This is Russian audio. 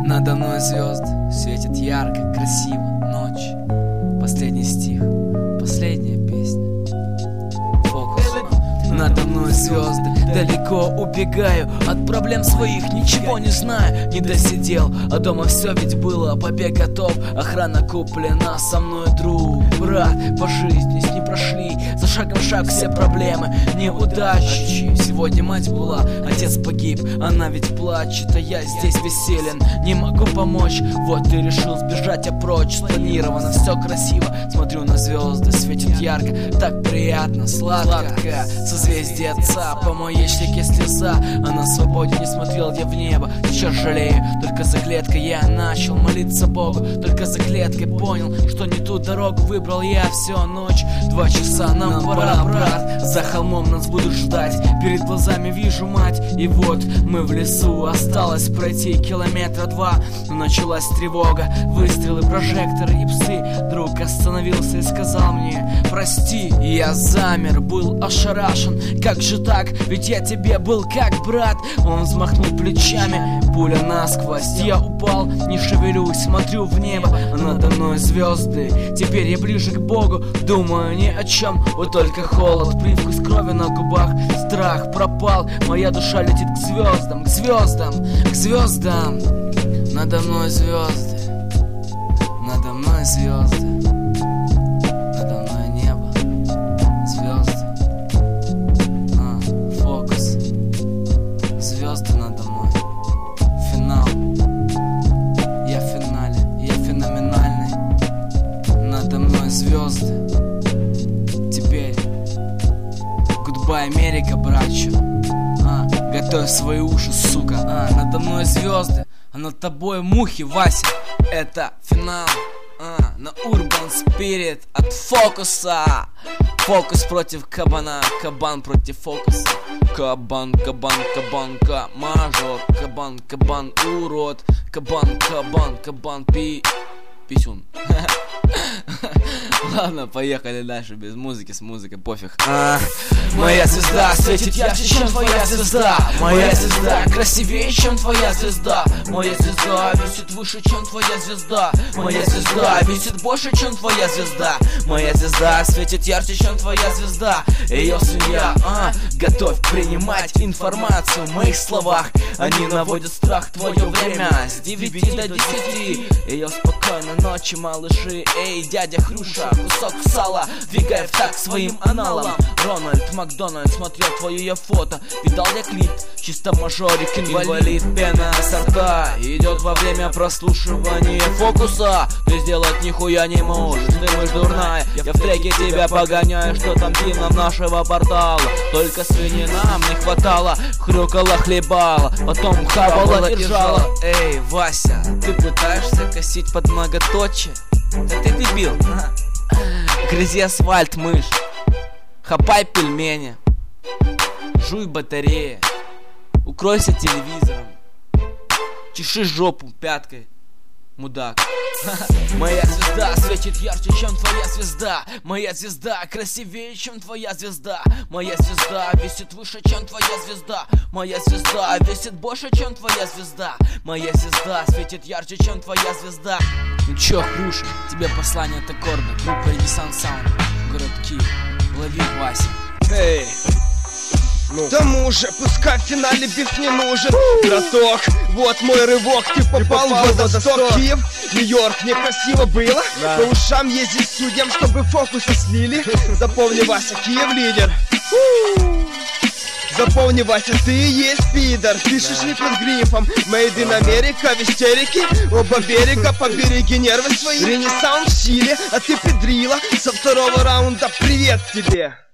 Надо мной звезды светят ярко, красиво, ночь. Последний стих, последняя песня. Фокус. Надо мной звезды, далеко убегаю от проблем своих, ничего не знаю, не досидел, а дома все ведь было, побег готов, охрана куплена, со мной друг, брат, по жизни с ним прошли, за шагом шаг все проблемы, неудачи. Сегодня мать была, отец погиб, она ведь плачет, а я здесь веселен, не могу помочь, вот и решил сбежать я прочь, спланировано, все красиво, смотрю на звезды, светят ярко, так приятно, сладко, созвездие отца, по моей щеке слеза, а на свободе не смотрел я в небо, сейчас жалею, только за клеткой я начал молиться Богу, только за клеткой понял, что не ту дорогу выбрал я, всю ночь, 2 часа, нам пора, брат, за холмом нас будут ждать, перед глазами вижу мать, и вот мы в лесу, осталось пройти 2 километра, но началась тревога, выстрелы, прожекторы и псы, друг остановился и сказал мне, прости, я замер, был ошарашен, как же так, ведь я тебе был как брат. Он взмахнул плечами, пуля насквозь, я упал, не шевелюсь, смотрю в небо, а надо мной звезды, теперь я ближе к Богу, думаю ни о чем, вот только холод, привкус крови на губах, страх пропал, моя душа летит к звездам, к звездам, к звездам. Надо мной звезды, надо мной звезды, надо мной небо, звезды, фокус, звезды надо мной, финал, я в финале, я феноменальный, надо мной звезды, теперь, гудбай, Америка, братчу, готовь свои уши, сука, надо мной звезды, а над тобой мухи, Вася, это финал, на Urban Spirit от фокуса. Фокус против кабана, кабан против фокуса. Кабан, кабан, кабанка, мажор. Кабан, кабан, урод. Кабан, кабан, кабан, писюн. Ладно, поехали дальше без музыки, с музыкой пофиг. Моя звезда светит ярче, чем твоя звезда. Моя звезда красивее, чем твоя звезда. Моя звезда висит выше, чем твоя звезда. Моя звезда висит больше, чем твоя звезда. Моя звезда светит ярче, чем твоя звезда. Ее семья, готовь принимать информацию в моих словах. Они наводят страх в твое время с 9 до 10. Ее спокойной ночи, малыши. Эй, дядя Хрюша, кусок сала, двигай в такт своим аналом. Рональд Макдональд смотрел твое я фото, видал я клип, чисто мажорик, инвалид, пена со рта идет во время прослушивания фокуса. Ты сделать нихуя не можешь, ты мышь дурная, я в треке тебя погоняю, что там пином нашего портала. Только свиньи нам не хватало, хрюкала, хлебала, потом хавала и ржала. Эй, Вася, ты пытаешься косить под многоточие? Да ты дебил, грызи асфальт, мышь, хапай пельмени, жуй батареи, укройся телевизором, чеши жопу пяткой, мудак. Моя звезда светит ярче, чем твоя звезда. Моя звезда красивее, чем твоя звезда. Моя звезда висит выше, чем твоя звезда. Моя звезда висит больше, чем твоя звезда. Моя звезда светит ярче, чем твоя звезда. Ну чё, Хрюша, тебе послание от аккорда. Группа Renaissance Sound, город Киев. Лови, Вася. Эй! Ну. Тому же, пускай в финале биф не нужен. Браток, вот мой рывок, ты попал в водосток. Киев, Нью-Йорк, некрасиво было, да. По ушам ездить судьям, чтобы фокусы слили. Запомни, Вася, Киев лидер. Запомни, Вася, ты и есть пидор. Пишешь не под грифом Made in America, в истерике. Оба берега, побереги нервы свои. Ренессанс в силе, а ты педрила. Со 2-го раунда привет тебе.